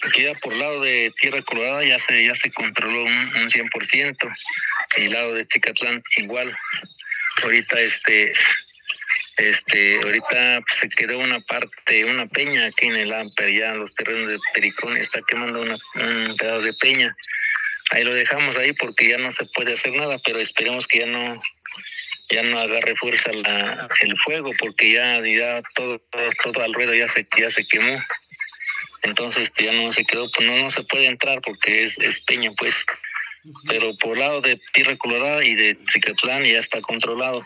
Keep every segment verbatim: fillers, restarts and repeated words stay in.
que ya por lado de Tierra Colorada ya se ya se controló un, un cien por ciento, y lado de Ticatlán igual. Ahorita este este ahorita pues, se quedó una parte, una peña aquí en el Amper, ya en los terrenos de Pericón está quemando una, un pedazo de peña. Ahí lo dejamos ahí porque ya no se puede hacer nada, pero esperemos que ya no ya no agarre fuerza la, el fuego, porque ya ya todo todo, todo al ruedo ya se ya se quemó. Entonces ya no se quedó, pues no no se puede entrar porque es, es peña, pues. Pero por lado de Tierra Colorada y de Ticatlán ya está controlado.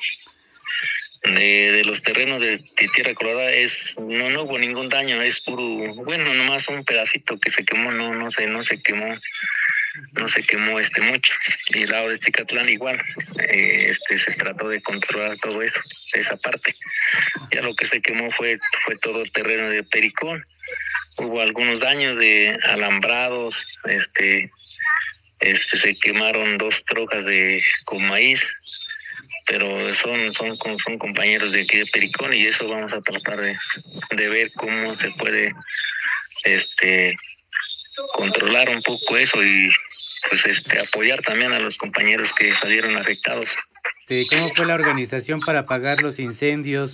De, de los terrenos de, de Tierra Colorada es no no hubo ningún daño, es puro, bueno, nomás un pedacito que se quemó, no no se no se quemó, no se quemó este mucho. Y el lado de Ticatlán igual, eh, este se trató de controlar todo eso, esa parte. Ya lo que se quemó fue fue todo el terreno de Pericón. Hubo algunos daños de alambrados, este este se quemaron dos trocas de con maíz, pero son son son compañeros de aquí de Pericón, y eso vamos a tratar de, de ver cómo se puede este controlar un poco eso, y pues este apoyar también a los compañeros que salieron afectados. ¿Cómo fue la organización para apagar los incendios?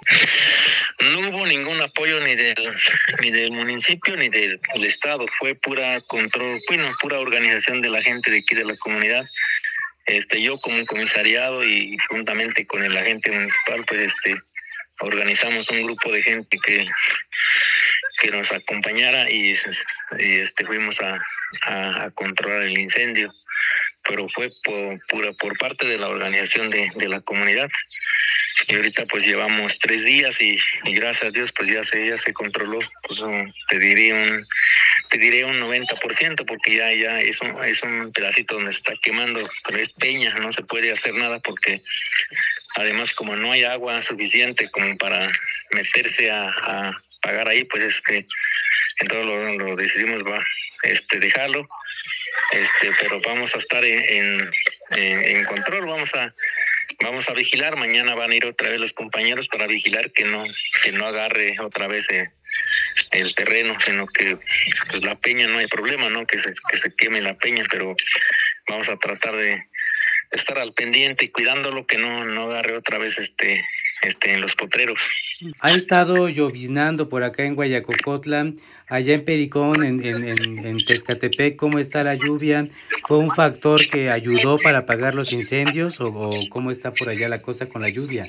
No hubo ningún apoyo ni del ni del municipio ni del, del estado, fue pura control, bueno, pura organización de la gente de aquí de la comunidad. Este, yo como comisariado y juntamente con el agente municipal, pues este, organizamos un grupo de gente que, que nos acompañara, y, y este, fuimos a, a, a controlar el incendio, pero fue por, pura, por parte de la organización de, de la comunidad. Y ahorita pues llevamos tres días y, y gracias a Dios pues ya se ya se controló, pues un, te diré un te diré un noventa por ciento, porque ya ya es un, es un pedacito donde se está quemando, pero es peña, no se puede hacer nada porque además como no hay agua suficiente como para meterse a, a pagar ahí, pues es que entonces lo, lo decidimos va este dejarlo, este pero vamos a estar en, en, en control, vamos a Vamos a vigilar, mañana van a ir otra vez los compañeros para vigilar que no que no agarre otra vez eh, el terreno, sino que pues la peña no hay problema, ¿no? Que se que se queme la peña, pero vamos a tratar de estar al pendiente y cuidándolo que no no agarre otra vez este este en los potreros. Ha estado lloviznando por acá en Guayacocotla, allá en Pericón, en, en, en, en Tezcatepec, ¿cómo está la lluvia? ¿Fue un factor que ayudó para apagar los incendios o, o cómo está por allá la cosa con la lluvia?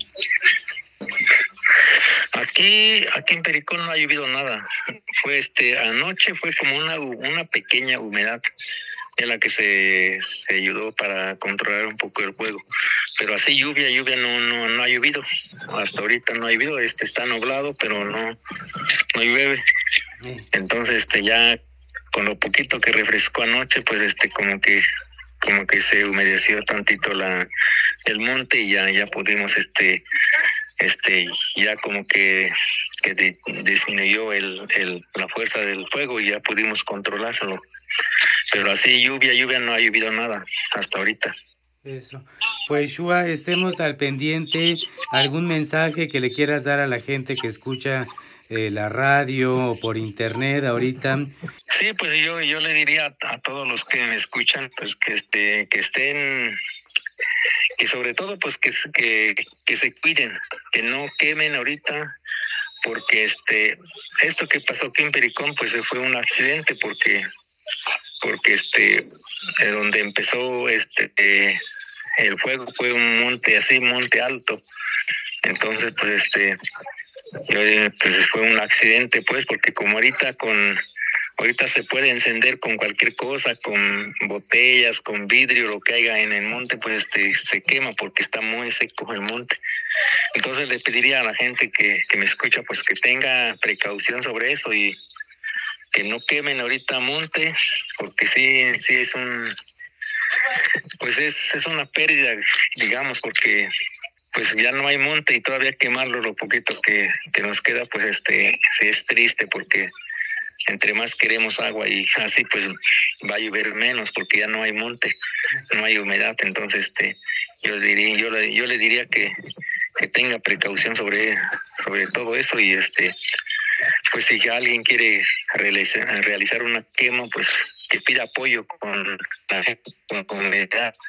Aquí, aquí en Pericón no ha llovido nada. Fue este anoche fue como una una pequeña humedad en la que se, se ayudó para controlar un poco el fuego. Pero así lluvia, lluvia no no no ha llovido. Hasta ahorita no ha llovido, este está nublado, pero no no llueve. Entonces este ya con lo poquito que refrescó anoche, pues este como que como que se humedeció tantito la el monte, y ya ya pudimos este este ya como que que de, disminuyó el, el la fuerza del fuego y ya pudimos controlarlo. Pero así lluvia, lluvia no ha llovido nada hasta ahorita. Eso. Pues Shua, estemos al pendiente. ¿Algún mensaje que le quieras dar a la gente que escucha eh, la radio o por internet ahorita? Sí, pues yo yo le diría a, a todos los que me escuchan, pues que este que estén, que sobre todo pues que que que se cuiden, que no quemen ahorita, porque este esto que pasó aquí en Pericón pues fue un accidente, porque porque este eh, donde empezó este eh, el fuego fue un monte así, monte alto. Entonces pues este eh, pues fue un accidente, pues, porque como ahorita con ahorita se puede encender con cualquier cosa, con botellas, con vidrio, lo que haya en el monte, pues este se quema porque está muy seco el monte. Entonces le pediría a la gente que, que me escucha pues que tenga precaución sobre eso y que no quemen ahorita monte, porque sí sí es un pues es es una pérdida, digamos, porque pues ya no hay monte y todavía quemarlo lo poquito que, que nos queda, pues este sí es triste, porque entre más queremos agua y así pues va a llover menos porque ya no hay monte, no hay humedad. Entonces este yo diría yo le yo le diría que, que tenga precaución sobre sobre todo eso, y este pues si alguien quiere realizar, realizar una quema, pues que pida apoyo con la gente, con la comunidad.